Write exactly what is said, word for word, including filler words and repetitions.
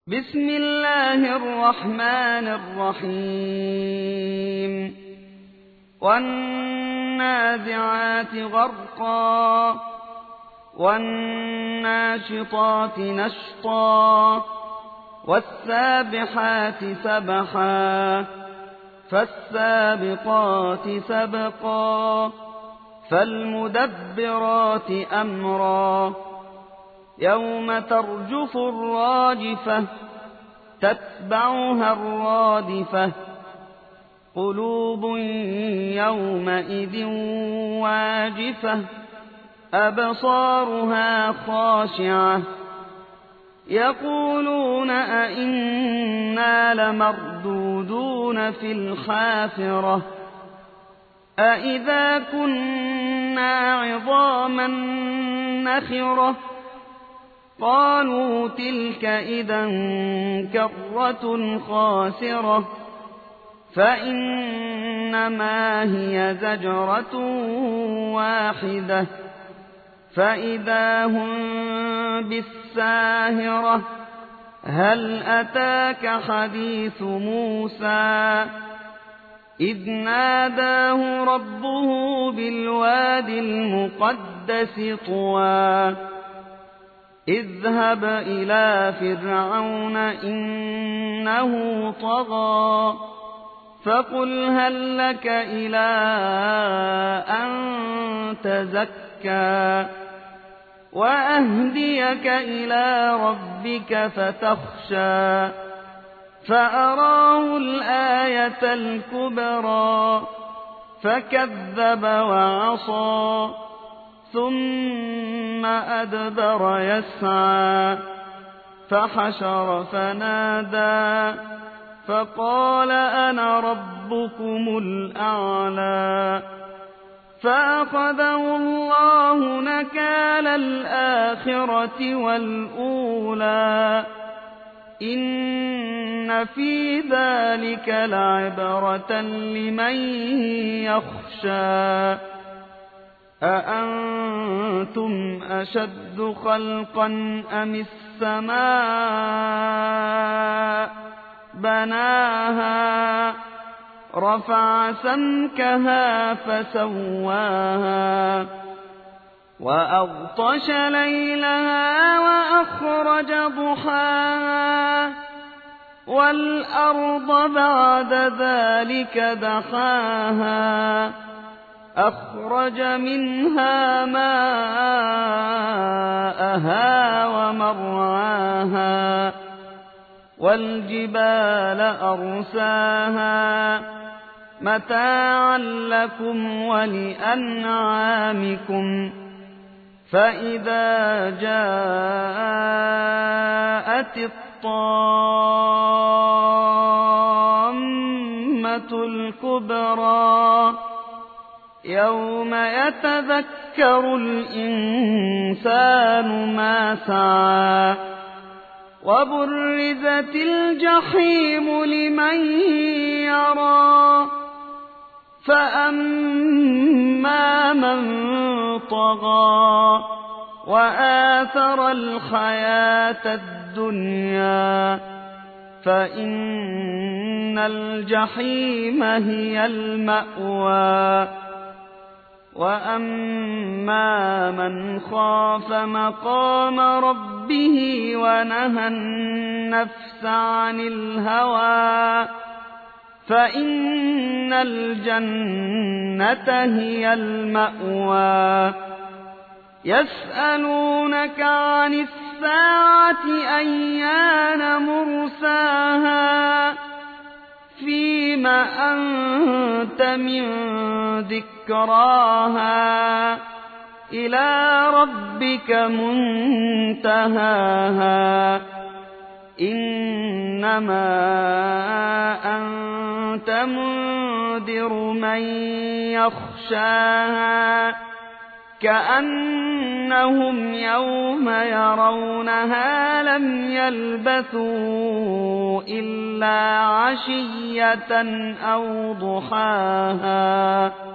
بسم الله الرحمن الرحيم والنازعات غرقا والناشطات نشطا والسابحات سبحا فالسابقات سبقا فالمدبرات أمرا يوم ترجف الراجفة تتبعها الرادفة قلوب يومئذ واجفة أبصارها خاشعة يقولون أئنا لمردودون في الحافرة أئذا كنا عظاما نخرة قالوا تلك إذا كرة خاسرة فإنما هي زجرة واحدة فإذا هم بالساهرة هل أتاك حديث موسى إذ ناداه ربه بالواد المقدس طوى اذهب إلى فرعون إنه طغى فقل هل لك إلى أن تزكى وأهديك إلى ربك فتخشى فأراه الآية الكبرى فكذب وعصى ثم أدبر يسعى فحشر فنادى فقال أنا ربكم الأعلى فأخذه الله نكال الآخرة والأولى إن في ذلك لعبرة لمن يخشى أأنتم أشد خلقا أم السماء بناها رفع سمكها فسواها وأغطش ليلها وأخرج ضحاها والأرض بعد ذلك دحاها أخرج منها ماءها ومرعاها والجبال أرساها متاعا لكم ولأنعامكم فإذا جاءت الطامة الكبرى يوم يتذكر الإنسان ما سعى وبرزت الجحيم لمن يرى فأما من طغى وآثر الحياة الدنيا فإن الجحيم هي المأوى وأما من خاف مقام ربه ونهى النفس عن الهوى فإن الجنة هي المأوى يسألونك عن الساعة أيان مرساها فيم أنت من ذكراها إلى ربك منتهاها إنما أنت منذر من يخشاها كأنهم يوم يرونها لم يلبثوا إلا عشية أو ضحاها.